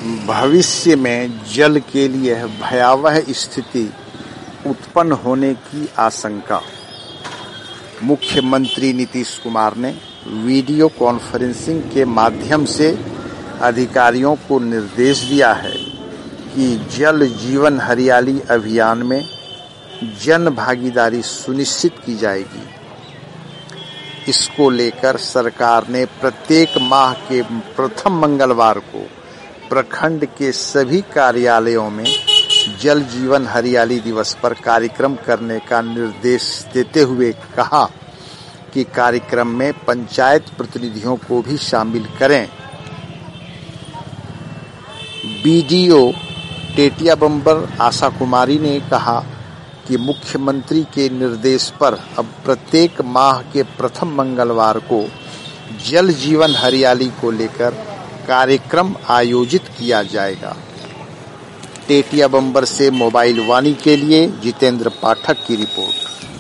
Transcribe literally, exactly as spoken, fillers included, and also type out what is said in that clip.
भविष्य में जल के लिए भयावह स्थिति उत्पन्न होने की आशंका। मुख्यमंत्री नीतीश कुमार ने वीडियो कॉन्फ्रेंसिंग के माध्यम से अधिकारियों को निर्देश दिया है कि जल जीवन हरियाली अभियान में जन भागीदारी सुनिश्चित की जाएगी। इसको लेकर सरकार ने प्रत्येक माह के प्रथम मंगलवार को प्रखंड के सभी कार्यालयों में जल जीवन हरियाली दिवस पर कार्यक्रम करने का निर्देश देते हुए कहा कि कार्यक्रम में पंचायत प्रतिनिधियों को भी शामिल करें। बीडीओ टेटिया बम्बर आशा कुमारी ने कहा कि मुख्यमंत्री के निर्देश पर अब प्रत्येक माह के प्रथम मंगलवार को जल जीवन हरियाली को लेकर कार्यक्रम आयोजित किया जाएगा। टेटिया बम्बर से मोबाइल वाणी के लिए जितेंद्र पाठक की रिपोर्ट।